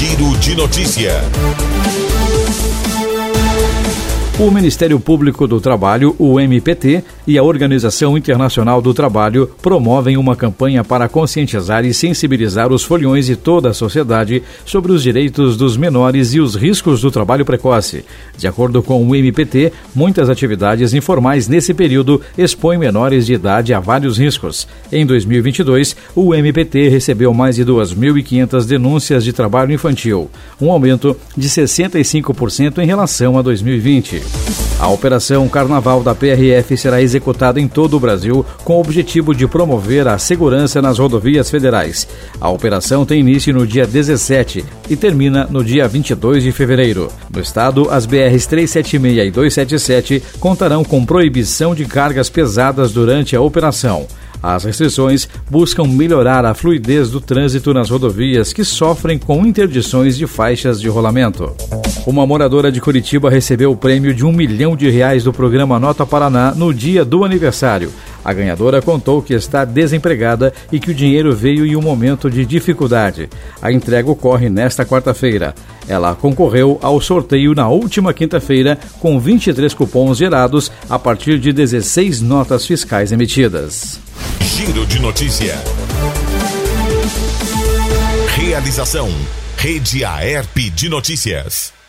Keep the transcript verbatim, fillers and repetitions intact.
Giro de Notícia. O Ministério Público do Trabalho, o M P T, e a Organização Internacional do Trabalho promovem uma campanha para conscientizar e sensibilizar os foliões e toda a sociedade sobre os direitos dos menores e os riscos do trabalho precoce. De acordo com o M P T, muitas atividades informais nesse período expõem menores de idade a vários riscos. Em dois mil e vinte e dois, o M P T recebeu mais de duas mil e quinhentas denúncias de trabalho infantil, um aumento de sessenta e cinco por cento em relação a dois mil e vinte. A Operação Carnaval da P R F será executada em todo o Brasil com o objetivo de promover a segurança nas rodovias federais. A operação tem início no dia dezessete e termina no dia vinte e dois de fevereiro. No estado, as B Rs trezentos e setenta e seis e duzentos e setenta e sete contarão com proibição de cargas pesadas durante a operação. As restrições buscam melhorar a fluidez do trânsito nas rodovias que sofrem com interdições de faixas de rolamento. Uma moradora de Curitiba recebeu o prêmio de um milhão de reais do programa Nota Paraná no dia do aniversário. A ganhadora contou que está desempregada e que o dinheiro veio em um momento de dificuldade. A entrega ocorre nesta quarta-feira. Ela concorreu ao sorteio na última quinta-feira com vinte e três cupons gerados a partir de dezesseis notas fiscais emitidas. Giro de Notícia. Realização: Rede Aerp de Notícias.